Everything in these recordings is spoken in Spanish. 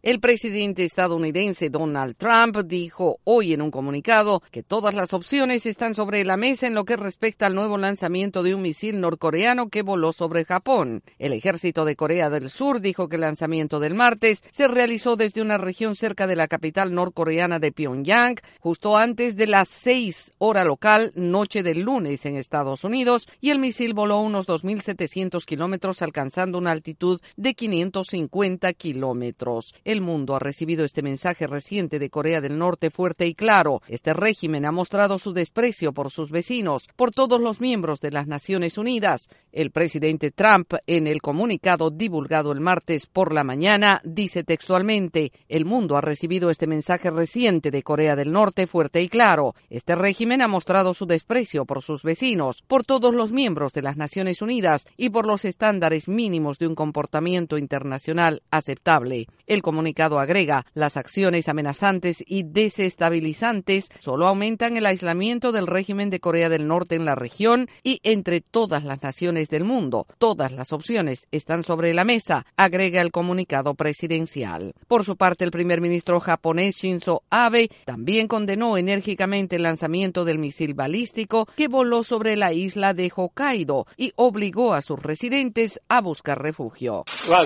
El presidente estadounidense Donald Trump dijo hoy en un comunicado que todas las opciones están sobre la mesa en lo que respecta al nuevo lanzamiento de un misil norcoreano que voló sobre Japón. El ejército de Corea del Sur dijo que el lanzamiento del martes se realizó desde una región cerca de la capital norcoreana de Pyongyang, justo antes de las 6 hora local, noche del lunes en Estados Unidos, y el misil voló unos 2.700 kilómetros, alcanzando una altitud de 550 kilómetros. El mundo ha recibido este mensaje reciente de Corea del Norte fuerte y claro. Este régimen ha mostrado su desprecio por sus vecinos, por todos los miembros de las Naciones Unidas. El presidente Trump, en el comunicado divulgado el martes por la mañana, dice textualmente: el mundo ha recibido este mensaje reciente de Corea del Norte fuerte y claro. Este régimen ha mostrado su desprecio por sus vecinos, por todos los miembros de las Naciones Unidas y por los estándares mínimos de un comportamiento internacional aceptable. El comunicado agrega: las acciones amenazantes y desestabilizantes solo aumentan el aislamiento del régimen de Corea del Norte en la región y entre todas las naciones del mundo. Todas las opciones están sobre la mesa, agrega el comunicado presidencial. Por su parte, el primer ministro japonés Shinzo Abe también condenó enérgicamente el lanzamiento del misil balístico que voló sobre la isla de Hokkaido y obligó a sus residentes a buscar refugio.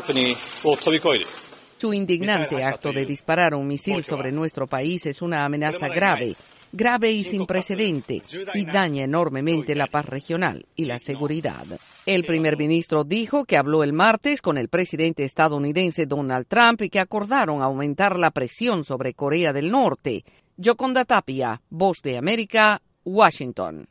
Su indignante acto de disparar un misil sobre nuestro país es una amenaza grave y sin precedente, y daña enormemente la paz regional y la seguridad. El primer ministro dijo que habló el martes con el presidente estadounidense Donald Trump y que acordaron aumentar la presión sobre Corea del Norte. Yoconda Tapia, Voz de América, Washington.